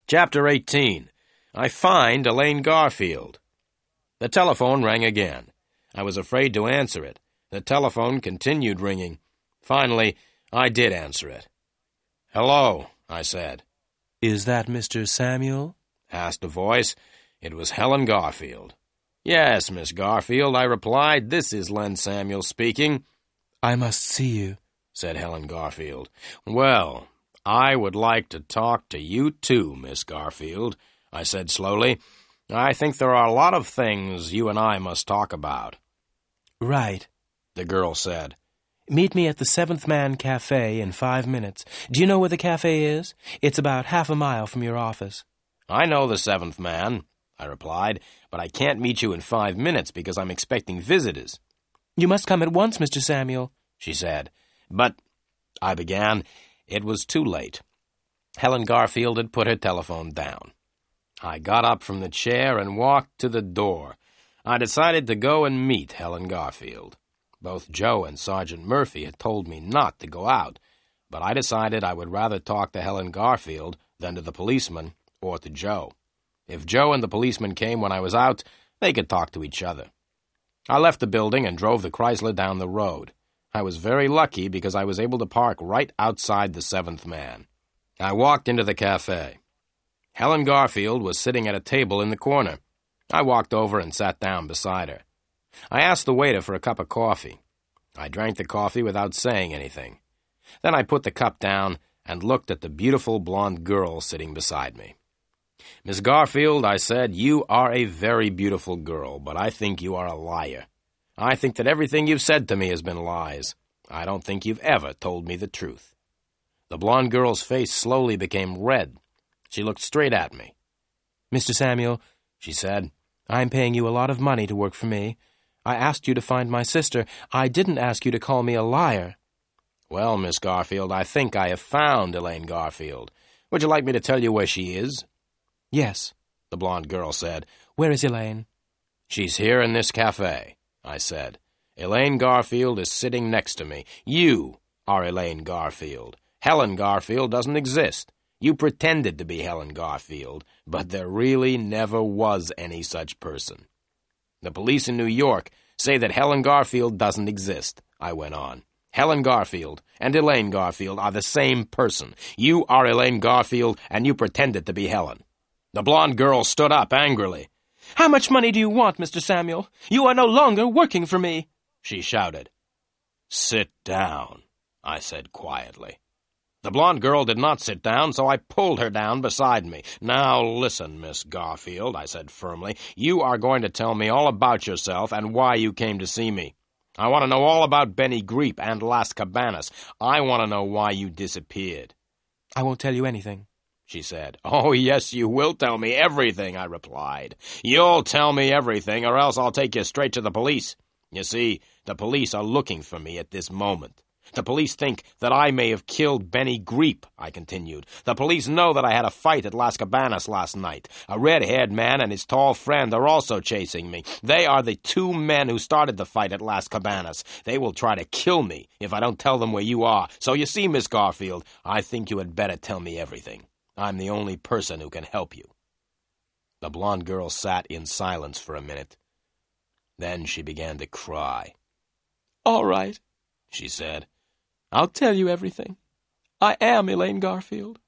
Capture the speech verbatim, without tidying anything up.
Chapter eighteen. I Find Elaine Garfield. The telephone rang again. I was afraid to answer it. The telephone continued ringing. Finally, I did answer it. "Hello," I said. "Is that Mister Samuel?" asked a voice. It was Helen Garfield. "Yes, Miss Garfield," I replied. "This is Len Samuel speaking." "I must see you," said Helen Garfield. "Well, I would like to talk to you too, Miss Garfield," I said slowly. "I think there are a lot of things you and I must talk about." "Right," the girl said. "Meet me at the Seventh Man Cafe in five minutes. Do you know where the cafe is? It's about half a mile from your office." "I know the Seventh Man," I replied, "but I can't meet you in five minutes because I'm expecting visitors." "You must come at once, Mister Samuel," she said. "But," I began. It was too late. Helen Garfield had put her telephone down. I got up from the chair and walked to the door. I decided to go and meet Helen Garfield. Both Joe and Sergeant Murphy had told me not to go out, but I decided I would rather talk to Helen Garfield than to the policeman or to Joe. If Joe and the policeman came when I was out, they could talk to each other. I left the building and drove the Chrysler down the road. I was very lucky because I was able to park right outside the Seventh Man. I walked into the cafe. Helen Garfield was sitting at a table in the corner. I walked over and sat down beside her. I asked the waiter for a cup of coffee. I drank the coffee without saying anything. Then I put the cup down and looked at the beautiful blonde girl sitting beside me. "Miss Garfield," I said, "you are a very beautiful girl, but I think you are a liar. I think that everything you've said to me has been lies. I don't think you've ever told me the truth." The blonde girl's face slowly became red. She looked straight at me. "Mister Samuel," she said, "I'm paying you a lot of money to work for me. I asked you to find my sister. I didn't ask you to call me a liar." "Well, Miss Garfield, I think I have found Elaine Garfield. Would you like me to tell you where she is?" "Yes," the blonde girl said. "Where is Elaine?" "She's here in this cafe," I said. "Elaine Garfield is sitting next to me. You are Elaine Garfield. Helen Garfield doesn't exist. You pretended to be Helen Garfield, but there really never was any such person. The police in New York say that Helen Garfield doesn't exist," I went on. "Helen Garfield and Elaine Garfield are the same person. You are Elaine Garfield, and you pretended to be Helen." The blonde girl stood up angrily. "How much money do you want, Mister Samuel? You are no longer working for me," she shouted. "Sit down," I said quietly. The blonde girl did not sit down, so I pulled her down beside me. "Now listen, Miss Garfield," I said firmly. "You are going to tell me all about yourself and why you came to see me. I want to know all about Benny Greep and Las Cabanas. I want to know why you disappeared." "I won't tell you anything," she said. "Oh, yes, you will tell me everything," I replied. "You'll tell me everything, or else I'll take you straight to the police. You see, the police are looking for me at this moment. The police think that I may have killed Benny Greep," I continued. "The police know that I had a fight at Las Cabanas last night. A red-haired man and his tall friend are also chasing me. They are the two men who started the fight at Las Cabanas. They will try to kill me if I don't tell them where you are. So you see, Miss Garfield, I think you had better tell me everything. I'm the only person who can help you." The blonde girl sat in silence for a minute. Then she began to cry. "All right," she said. "I'll tell you everything. I am Elaine Garfield.